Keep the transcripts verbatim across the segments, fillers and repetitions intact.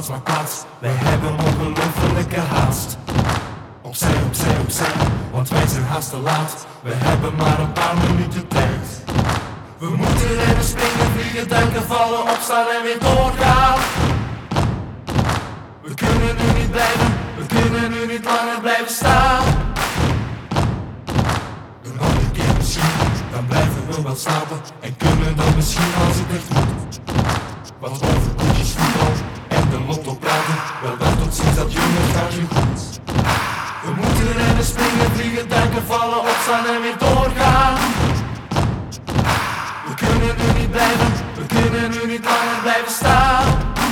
plaats, maak plaats. Wij hebben ongelofelijke haast. Opzij, opzij, opzij, want wij zijn haast te laat. We hebben maar een paar minuten tijd. We moeten rennen, springen, vliegen, duiken, vallen, opstaan en weer doorgaan. We kunnen nu niet blijven, we kunnen nu niet langer blijven staan. Een andere keer misschien, dan blijven we wel slapen. En kunnen dan misschien als het echt moet. Wat over koetjes, voetbal en de lotto praten. Wel dan tot ziens, dat jongen gaat je goed. We moeten rennen, springen, vliegen, duiken, vallen, opstaan en weer doorgaan. We kunnen nu niet blijven, we kunnen nu niet langer blijven staan.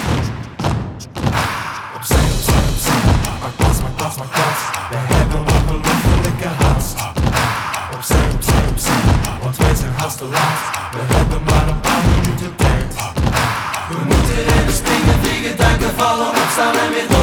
Opzij, opzij, opzij, maak plaats, maak plaats, maak plaats. Wij hebben ongelofelijke haast. Opzij, opzij, opzij, want wij zijn haast te laat. We hebben maar een paar minuten tijd. We moeten rennen, springen, vliegen, duiken, vallen, opstaan en weer doorgaan.